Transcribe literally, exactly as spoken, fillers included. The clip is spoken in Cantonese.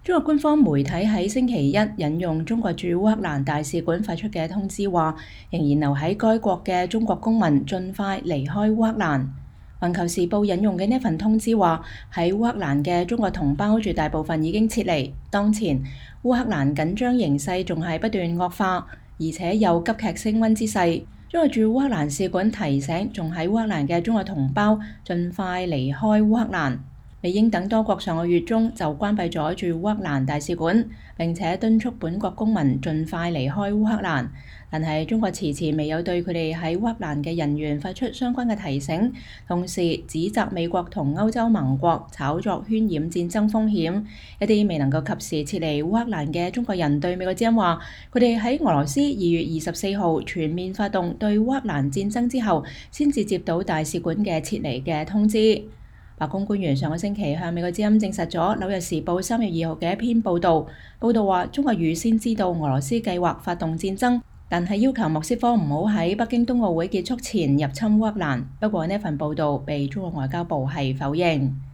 中國官方媒體喺星期一引用中國駐烏克蘭大使館發出嘅通知話，仍然留喺該國嘅中國公民盡快離開烏克蘭。環球時報引用嘅呢份通知話，喺烏克蘭嘅中國同胞絕大部分已經撤離。當前烏克蘭緊張形勢仲係不斷惡化，而且有急劇升溫之勢。中國駐烏克蘭使館提醒仲喺烏克蘭嘅中國同胞盡快離開烏克蘭。美英等多國上個月中就關閉咗駐烏克蘭大使館，並且敦促本國公民盡快離開烏克蘭。但係中國遲遲未有對佢哋喺烏克蘭嘅人員發出相關嘅提醒，同時指責美國同歐洲盟國炒作渲染戰爭風險。一啲未能夠及時撤離烏克蘭嘅中國人對美國之音話，佢哋喺俄羅斯二月二十四號全面發動對烏克蘭戰爭之後，先至接到大使館嘅撤離嘅通知。白宮官員上個星期向美國之音證實咗《紐約時報》三月二號嘅一篇報導，報導話中國預先知道俄羅斯計劃發動戰爭，但係要求莫斯科唔好喺北京冬奧會結束前入侵烏克蘭。不過呢份報導被中國外交部係否認。